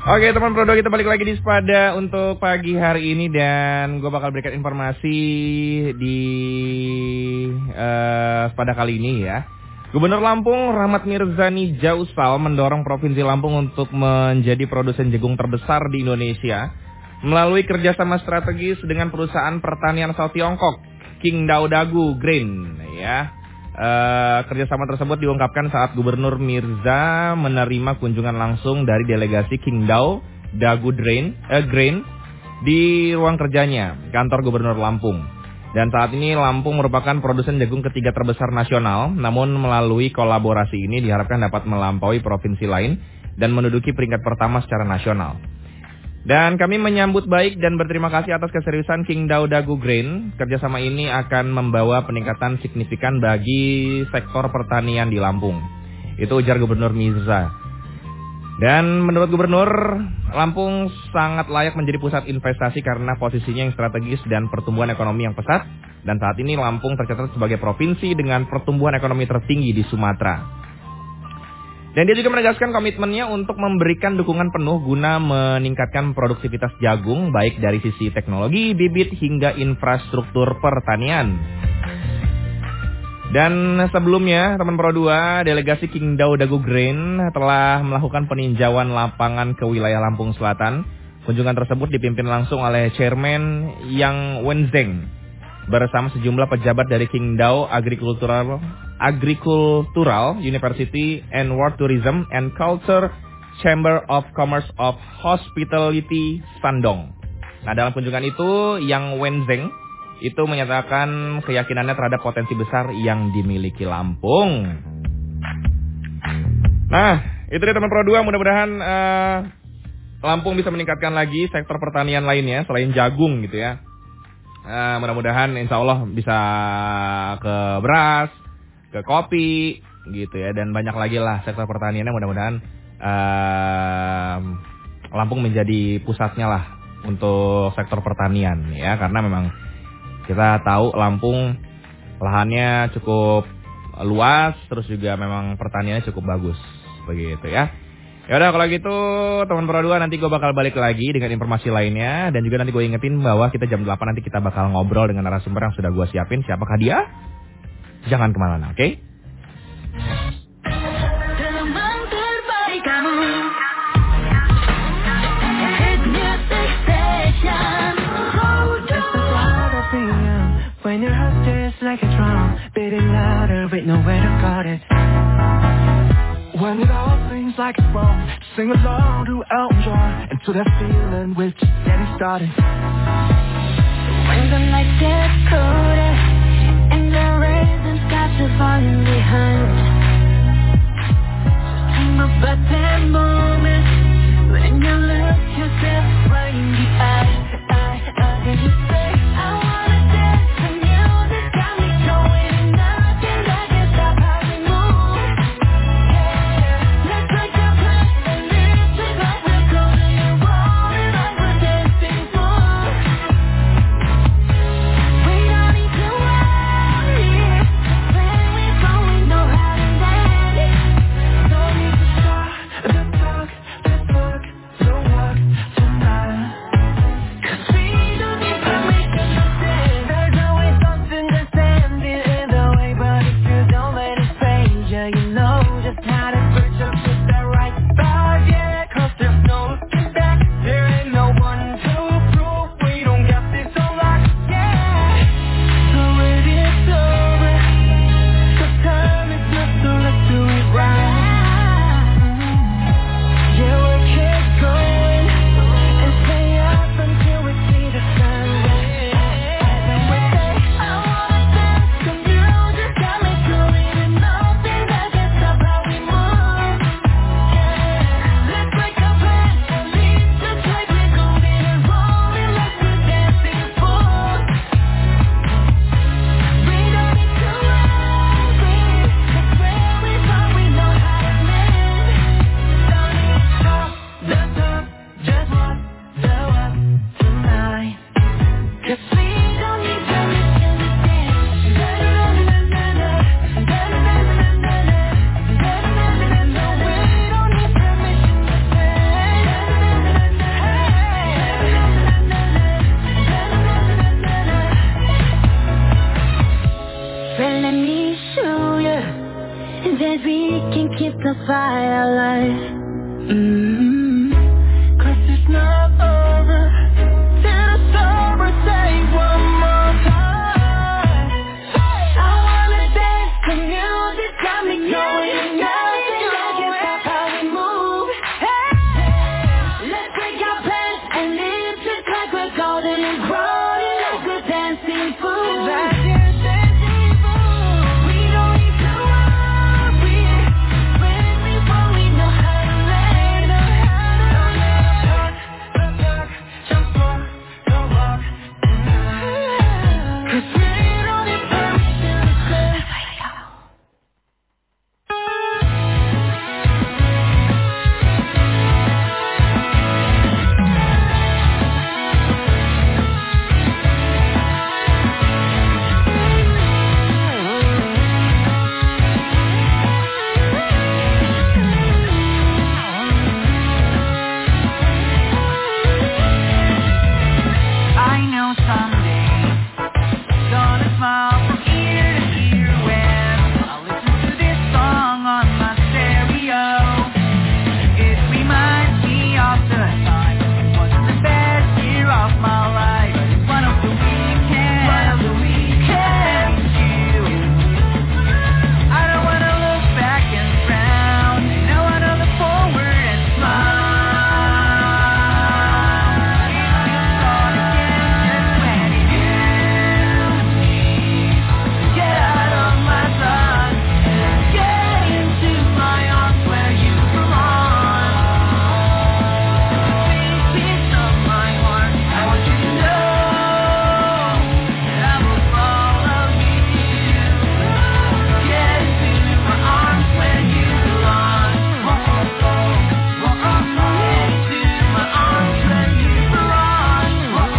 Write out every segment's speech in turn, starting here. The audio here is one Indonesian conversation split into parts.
Oke teman Prodo, kita balik lagi di Sepada untuk pagi hari ini. Dan gue bakal berikan informasi di Sepada kali ini ya. Gubernur Lampung Rahmat Mirzani Jausal mendorong Provinsi Lampung untuk menjadi produsen jagung terbesar di Indonesia melalui kerjasama strategis dengan perusahaan pertanian asal Tiongkok Qingdao Dagu Grain ya. Kerjasama tersebut diungkapkan saat Gubernur Mirza menerima kunjungan langsung dari delegasi Qingdao Dagu Grain di ruang kerjanya, kantor Gubernur Lampung. Dan saat ini Lampung merupakan produsen jagung ketiga terbesar nasional, namun melalui kolaborasi ini diharapkan dapat melampaui provinsi lain dan menduduki peringkat pertama secara nasional. Dan kami menyambut baik dan berterima kasih atas keseriusan Qingdao Dagu Grain. Kerjasama ini akan membawa peningkatan signifikan bagi sektor pertanian di Lampung. Itu ujar Gubernur Mirza. Dan menurut Gubernur, Lampung sangat layak menjadi pusat investasi karena posisinya yang strategis dan pertumbuhan ekonomi yang pesat. Dan saat ini Lampung tercatat sebagai provinsi dengan pertumbuhan ekonomi tertinggi di Sumatera. Dan dia juga menegaskan komitmennya untuk memberikan dukungan penuh guna meningkatkan produktivitas jagung baik dari sisi teknologi, bibit hingga infrastruktur pertanian. Dan sebelumnya teman Pro 2, delegasi Qingdao Dagu Grain telah melakukan peninjauan lapangan ke wilayah Lampung Selatan. Kunjungan tersebut dipimpin langsung oleh Chairman Yang Wenzeng bersama sejumlah pejabat dari Qingdao Agricultural University and World Tourism and Culture Chamber of Commerce of Hospitality Shandong. Nah, dalam kunjungan itu Yang Wenzeng itu menyatakan keyakinannya terhadap potensi besar yang dimiliki Lampung. Nah, itu dia teman Pro 2, mudah-mudahan Lampung bisa meningkatkan lagi sektor pertanian lainnya selain jagung gitu ya. Mudah-mudahan insya Allah bisa ke beras, ke kopi gitu ya, dan banyak lagi lah sektor pertaniannya. Mudah-mudahan Lampung menjadi pusatnya lah untuk sektor pertanian ya, karena memang kita tahu Lampung lahannya cukup luas, terus juga memang pertaniannya cukup bagus begitu ya. Ya udah kalau gitu teman Pro 2, nanti gue bakal balik lagi dengan informasi lainnya. Dan juga nanti gue ingetin bahwa kita jam 8 nanti kita bakal ngobrol dengan narasumber yang sudah gue siapin. Siapakah dia? Jangan kemana-mana, oke? When your heart just like a drum, beating louder with nowhere to guard it. When it all seems like it's wrong, sing along to Elton John, and to that feeling we're just getting started. When the night gets colder and the raisins got you falling behind, just dream about that moment when you look yourself right in the eye, and you say, I wanna dance to music, got me going, and nothing that can stop how we move. Yeah, let's make a plan and live just like we're golden and rolling like we're dancing fools. We don't need to worry, when we go we know how to our life. Cause it's not over till the summer takes one more time. I wanna dance to music, got me going nuts. Like it's not how we move. Hey, let's break our plans and live just like we're golden and growing like we're dancing fools. We don't need to worry. Friends before we know how to lay. Jump on, don't walk. 'Cause we don't need permission to say. I know someday gonna smile from ear to ear when I listen to this song on my stereo. It reminds me of the time it wasn't the best year of my life, but it's one of the weekends you. I don't wanna look back and frown, and I wanna look forward and smile. Get out of my thoughts and get into my arms where you belong. Sweet piece of my heart, I want you to know that I will follow you. Get into my arms where you belong. Get into my arms where you belong.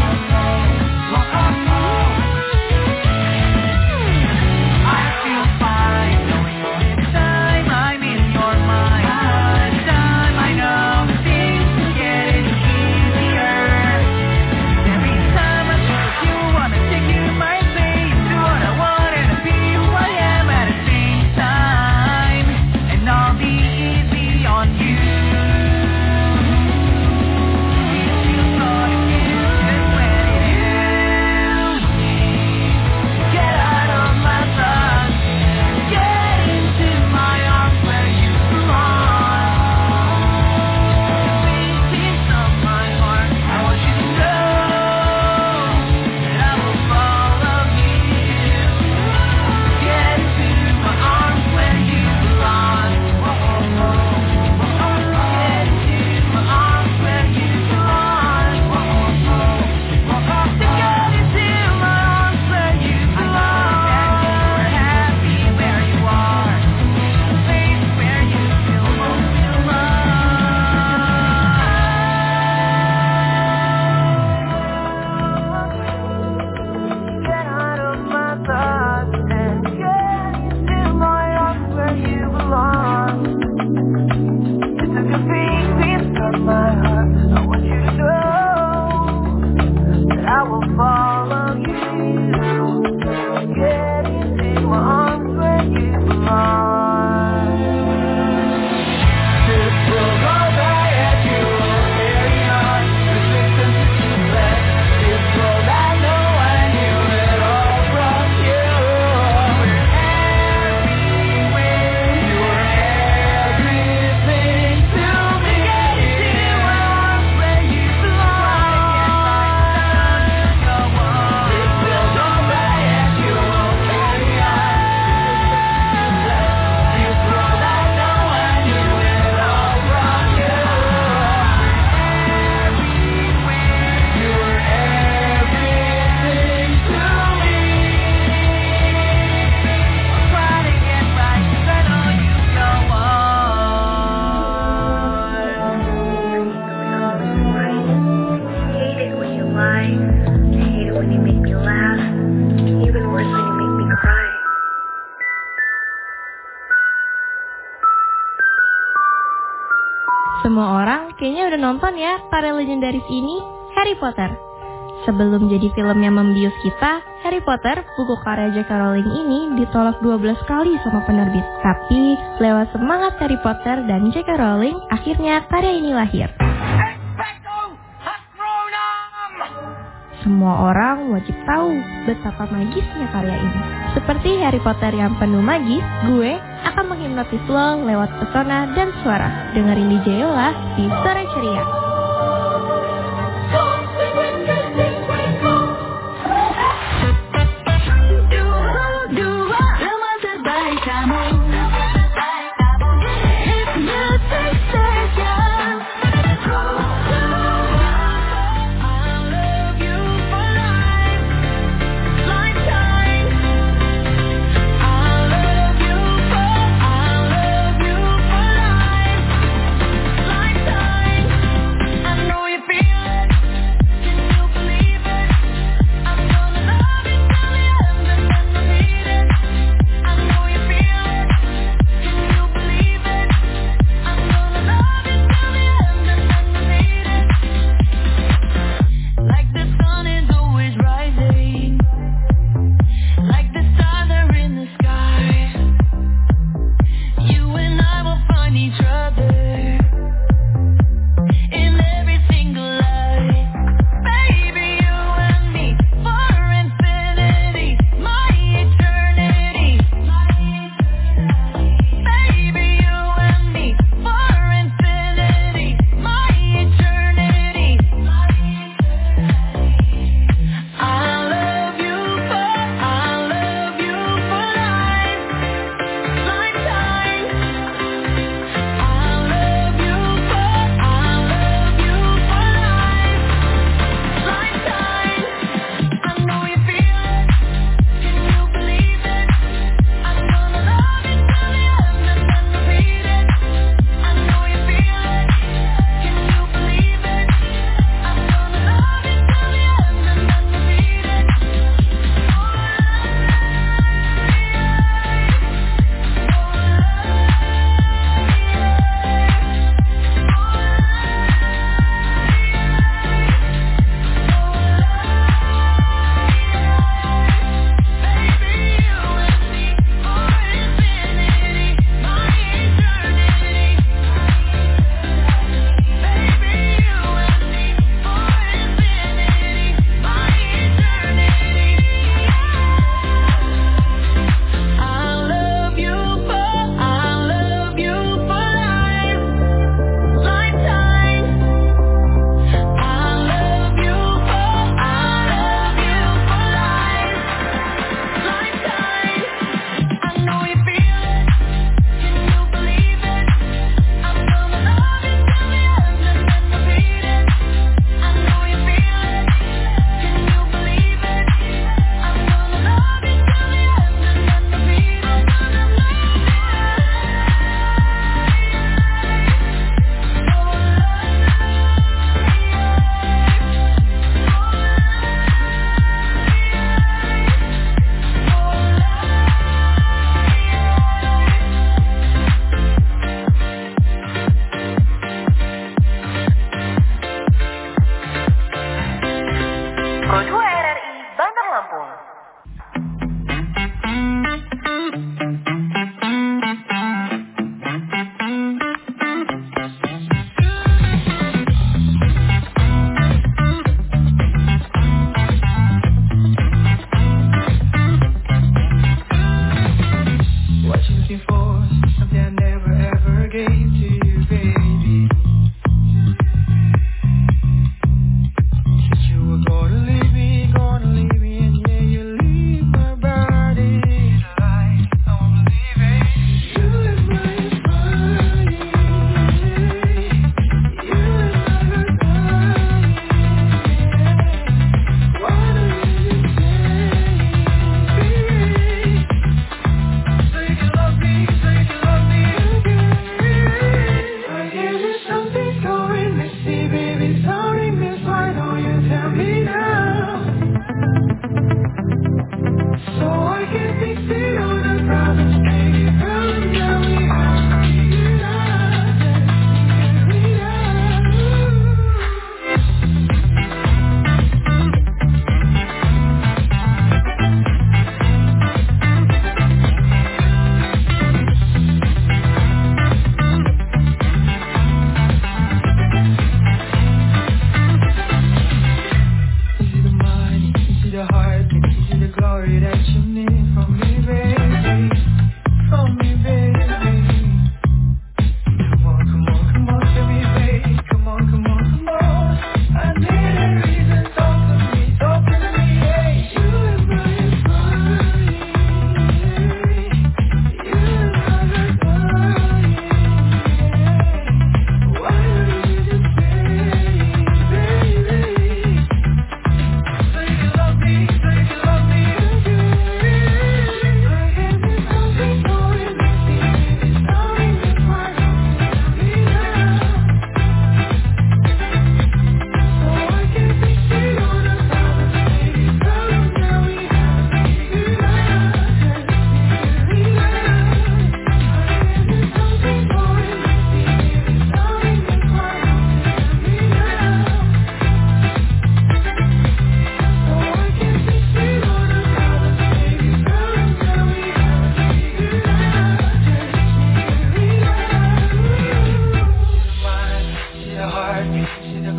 I feel fine knowing every time I'm in your mind. Every time I know things are getting easier. Every time I look at you, wanna take you to my place, do what I want and be who I am at the same time, and I'll be easy on you. It feels so just when you get out of my thoughts, get into my arms where you belong. Sweet piece of my heart, I want you to know that I will follow you. Get into my arms where you belong. Get into my arms where you belong. To get into my arms where you belong. And you're happy where you are, the place where you feel most alone. Get out of my thoughts and get into my arms where you belong. You took a big piece of my heart. I want you to know that I will follow you. Get into my arms where you belong. This will go by and you will carry on. Resistance is useless. This world I know I knew it all from you. Everywhere. You were everything to me. Get into my arms where you belong. This will go by and you will carry on. This world I know I knew it all from you. Everywhere. You were everything to me. I'll try to get right 'cause I know you go Hate it when you lie. I hate it when you make me laugh. Even worse when you make me cry. Semua orang kayaknya udah nonton ya para legendaris ini, Harry Potter. Sebelum jadi film yang membius kita, Harry Potter, buku karya J.K. Rowling ini ditolak 12 kali sama penerbit. Tapi, lewat semangat Harry Potter dan J.K. Rowling, akhirnya karya ini lahir. Semua orang wajib tahu betapa magisnya karya ini. Seperti Harry Potter yang penuh magis, gue akan menghipnotis lo lewat pesona dan suara. Dengerin DJ Yola di Sore Ceria.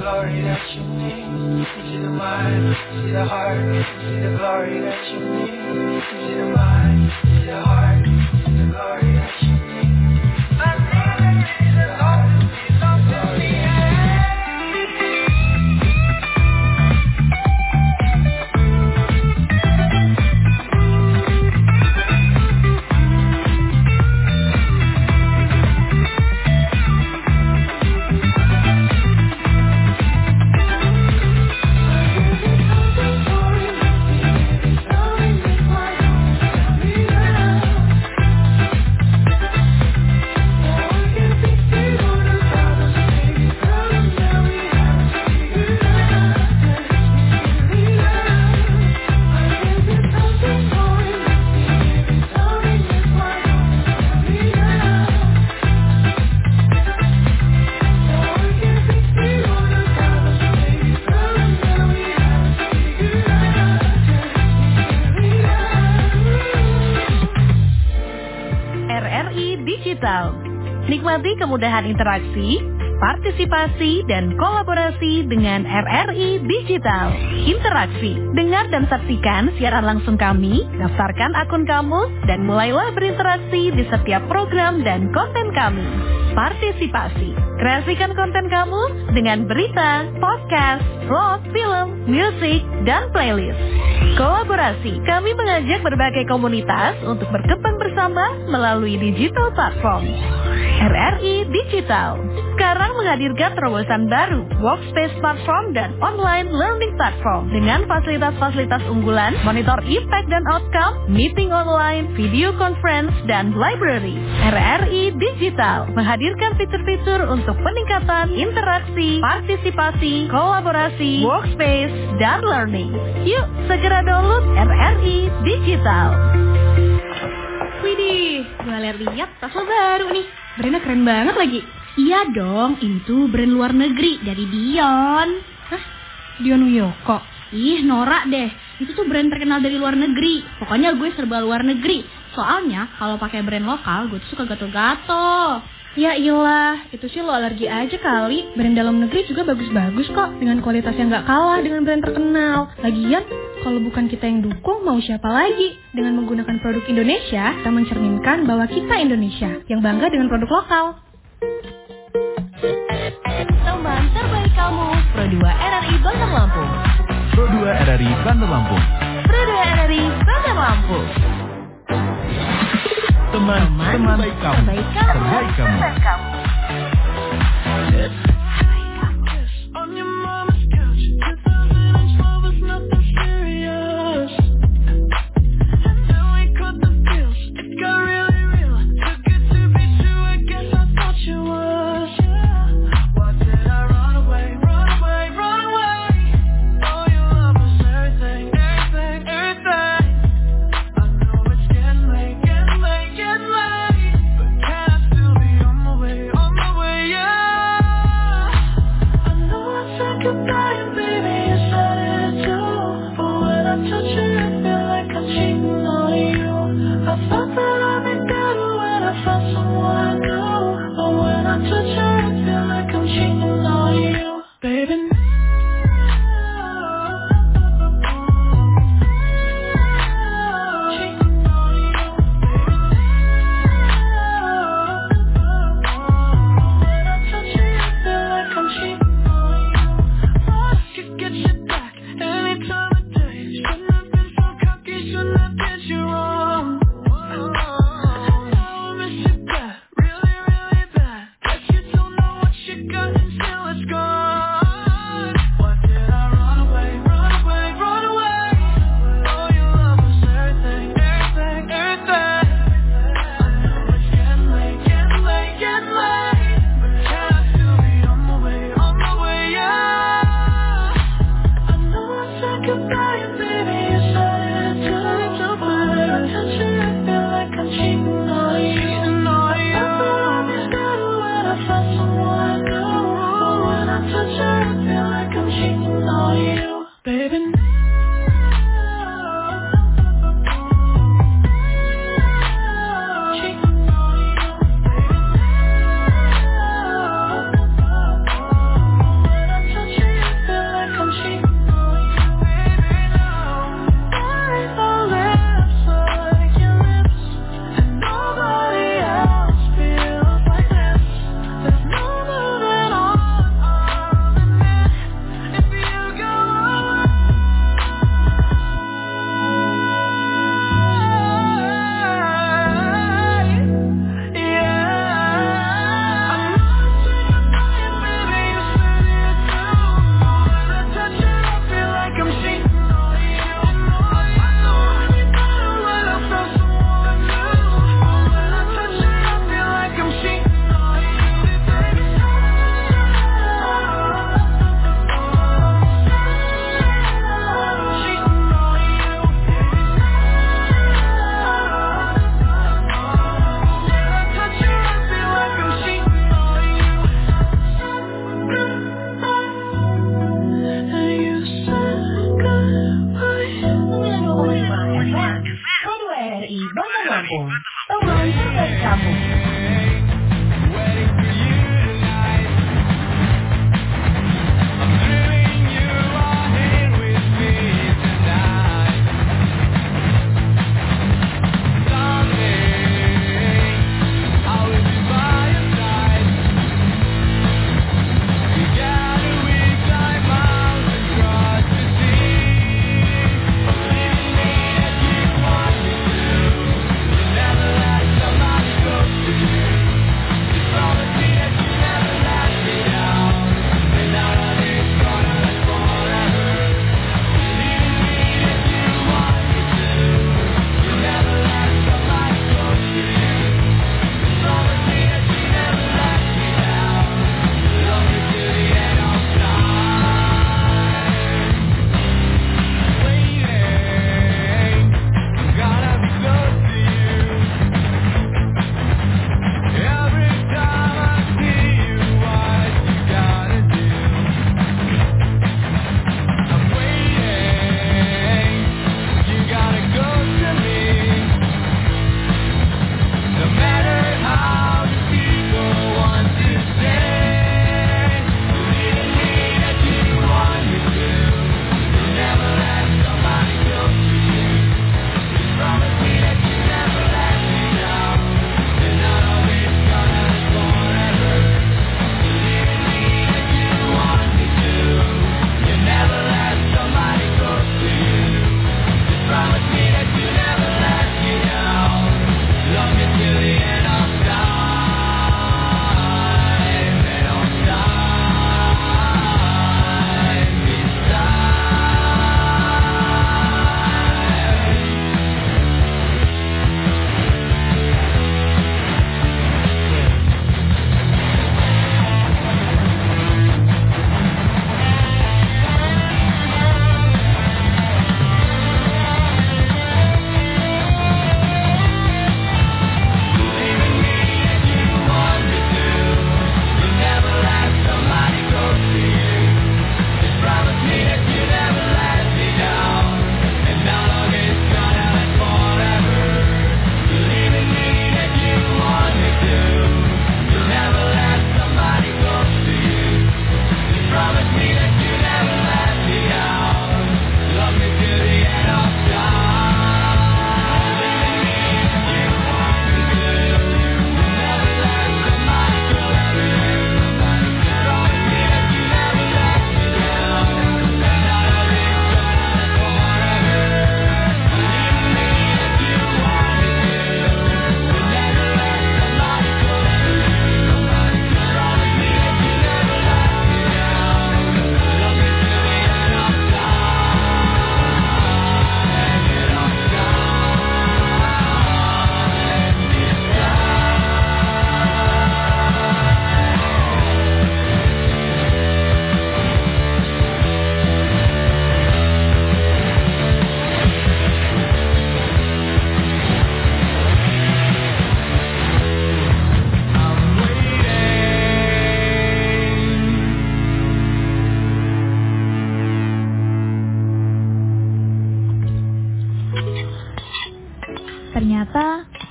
glory that you need. Is it the mind? Is it the heart? Is it the glory that you need? Is it the mind? Is it the heart? Is it the glory that you need? I need the heart, is the glory. Nikmati kemudahan interaksi, partisipasi, dan kolaborasi dengan RRI Digital. Interaksi, dengar dan saksikan siaran langsung kami, daftarkan akun kamu, dan mulailah berinteraksi di setiap program dan konten kami. Partisipasi, kreasikan konten kamu dengan berita, podcast, vlog, film, musik, dan playlist. Kolaborasi, kami mengajak berbagai komunitas untuk berkembang bersama melalui digital platform. RRI Digital sekarang menghadirkan terobosan baru, workspace platform dan online learning platform dengan fasilitas-fasilitas unggulan, monitor impact dan outcome, meeting online, video conference, dan library. RRI Digital menghadirkan fitur-fitur untuk peningkatan interaksi, partisipasi, kolaborasi, workspace, dan learning. Yuk, segera download RRI Digital. Widih, gue lihat tas lo baru nih. Brandnya keren banget lagi. Iya dong, itu brand luar negeri dari Dion. Hah? Dion Wiyoko? Ih, norak deh. Itu tuh brand terkenal dari luar negeri. Pokoknya gue serba luar negeri. Soalnya kalau pakai brand lokal, gue tuh suka gatel-gatel. Ya iyalah, itu sih lo alergi aja kali. Brand dalam negeri juga bagus-bagus kok, dengan kualitas yang gak kalah dengan brand terkenal. Lagian, kalau bukan kita yang dukung, mau siapa lagi? Dengan menggunakan produk Indonesia, kita mencerminkan bahwa kita Indonesia yang bangga dengan produk lokal. Teman terbaik kamu, Pro 2 RRI Bandar Lampung. Pro 2 RRI Bandar Lampung. Pro 2 RRI Bandar Lampung. Teman terbaik kamu, terbaik kamu. On your mama's couch, 2012 was nothing serious. And then we cut the deals, it got really real. Too good to be true, I guess I thought you was. Why did I run away, run away, run away? Oh, your love was everything, everything, everything. I know it's getting late, getting late, getting late. But can I still be on my way,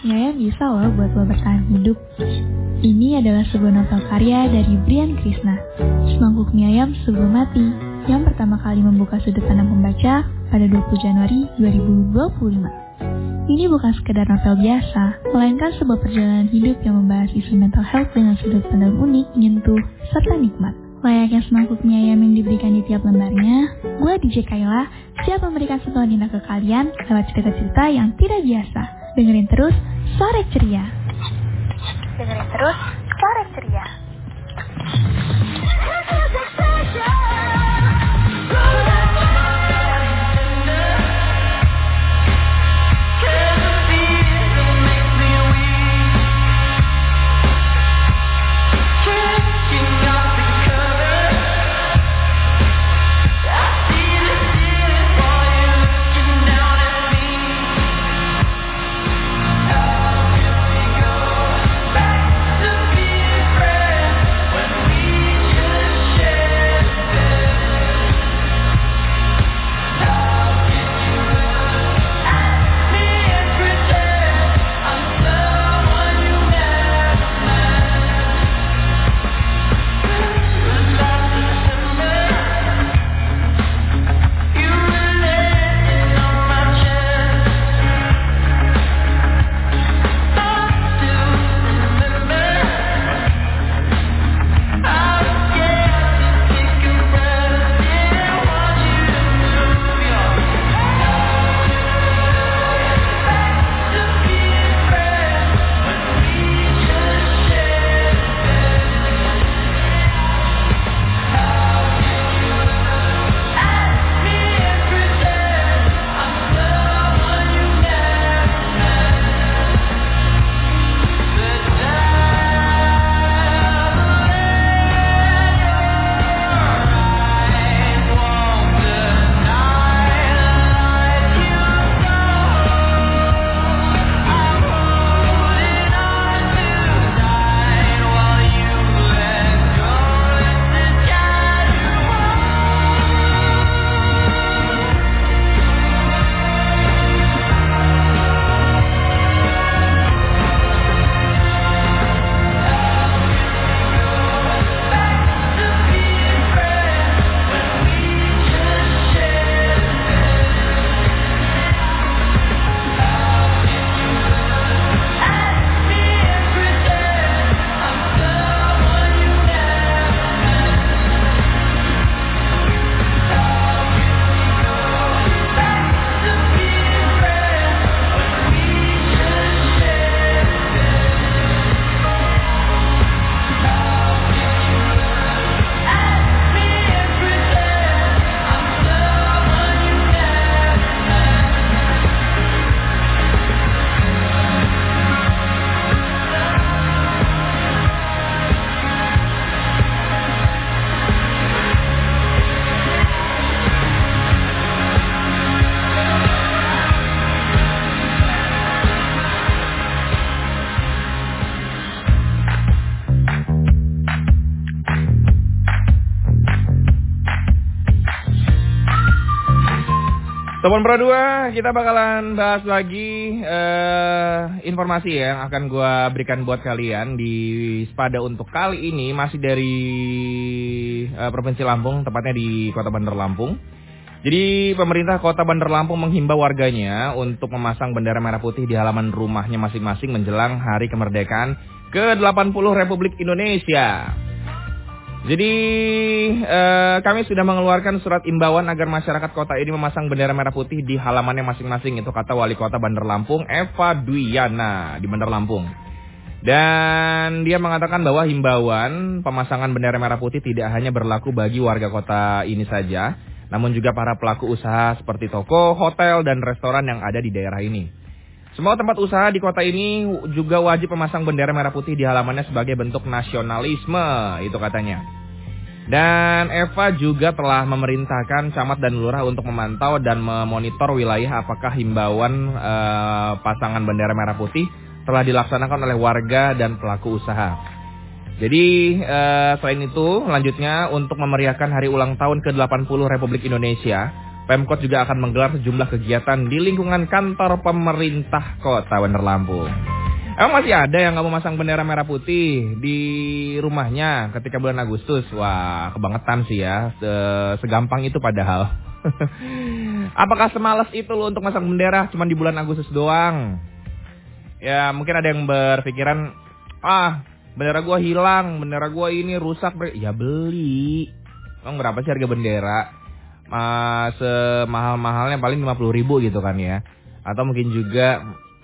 mie ayam bisa loh buat lo bertahan hidup. Ini adalah sebuah novel karya dari Brian Krishna, Semangkuk Mie Ayam Sebelum Mati, yang pertama kali membuka sudut pandang pembaca pada 20 Januari 2025. Ini bukan sekedar novel biasa, melainkan sebuah perjalanan hidup yang membahas isu mental health dengan sudut pandang unik, nyentuh, serta nikmat. Layaknya semangkuk mie ayam yang diberikan di tiap lembarnya, gue DJ Kayla siap memberikan sentuhan indah ke kalian lewat cerita-cerita yang tidak biasa. Dengerin terus Sore Ceria. Dengerin terus Sore Ceria. Sobat Pro 2, kita bakalan bahas lagi informasi yang akan gue berikan buat kalian di Spada untuk kali ini. Masih dari Provinsi Lampung, tepatnya di Kota Bandar Lampung. Jadi pemerintah Kota Bandar Lampung menghimbau warganya untuk memasang bendera merah putih di halaman rumahnya masing-masing menjelang Hari Kemerdekaan ke-80 Republik Indonesia. Jadi kami sudah mengeluarkan surat imbauan agar masyarakat kota ini memasang bendera merah putih di halamannya masing-masing. Itu kata Wali Kota Bandar Lampung, Eva Dwiana di Bandar Lampung. Dan dia mengatakan bahwa himbauan pemasangan bendera merah putih tidak hanya berlaku bagi warga kota ini saja, namun juga para pelaku usaha seperti toko, hotel, dan restoran yang ada di daerah ini. Semua tempat usaha di kota ini juga wajib memasang bendera merah putih di halamannya sebagai bentuk nasionalisme, itu katanya. Dan Eva juga telah memerintahkan camat dan lurah untuk memantau dan memonitor wilayah apakah himbauan pasangan bendera merah putih telah dilaksanakan oleh warga dan pelaku usaha. Jadi selain itu, lanjutnya untuk memeriahkan hari ulang tahun ke-80 Republik Indonesia, Pemkot juga akan menggelar sejumlah kegiatan di lingkungan kantor pemerintah Kota Bandar Lampung. Emang masih ada yang nggak mau masang bendera merah putih di rumahnya ketika bulan Agustus? Wah, kebangetan sih ya. Segampang itu padahal. Apakah semalas itu lo untuk masang bendera cuma di bulan Agustus doang? Ya mungkin ada yang berpikiran, bendera gua hilang, bendera gua ini rusak. Ya beli. Emang berapa sih harga bendera? Semahal-mahalnya paling 50.000 gitu kan ya. Atau mungkin juga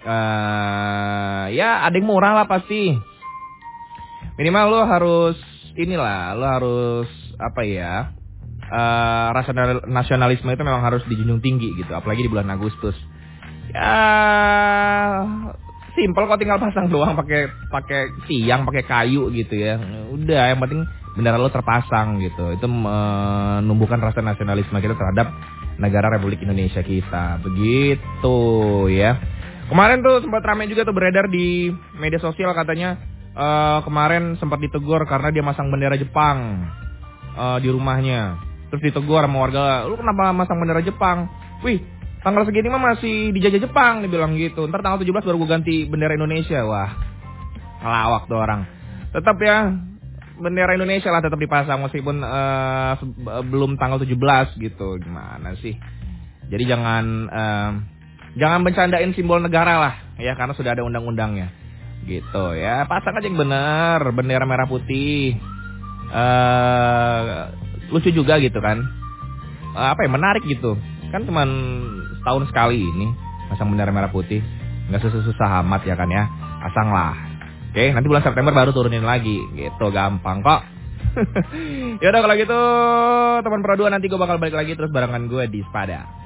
ya ada yang murah lah pasti. Minimal lo harus rasa nasionalisme itu memang harus dijunjung tinggi gitu, apalagi di bulan Agustus. Ya simple kok, tinggal pasang doang pakai tiang, pakai kayu gitu ya. Udah, yang penting bendera lo terpasang gitu. Itu menumbuhkan rasa nasionalisme kita terhadap negara Republik Indonesia kita. Begitu ya. Kemarin tuh sempat ramai juga tuh beredar di media sosial, katanya kemarin sempat ditegur karena dia masang bendera Jepang di rumahnya. Terus ditegur sama warga, lu kenapa masang bendera Jepang? Wih, tanggal segini mah masih dijajah Jepang, dibilang gitu. Ntar tanggal 17 baru gue ganti bendera Indonesia. Wah, ngelawak tuh orang. Tetap ya, bendera Indonesia lah tetap dipasang meskipun belum tanggal 17 gitu. Gimana sih? Jadi jangan bercandain simbol negara lah ya, karena sudah ada undang-undangnya gitu ya. Pasang aja yang bener, bendera merah putih. Lucu juga gitu kan, menarik gitu kan, cuman setahun sekali ini pasang bendera merah putih, nggak susah amat ya kan ya, pasang lah. Oke, nanti bulan September baru turunin lagi gitu, gampang kok. Yaudah kalau gitu teman Pro 2, nanti gue bakal balik lagi terus barengan gue di Spada.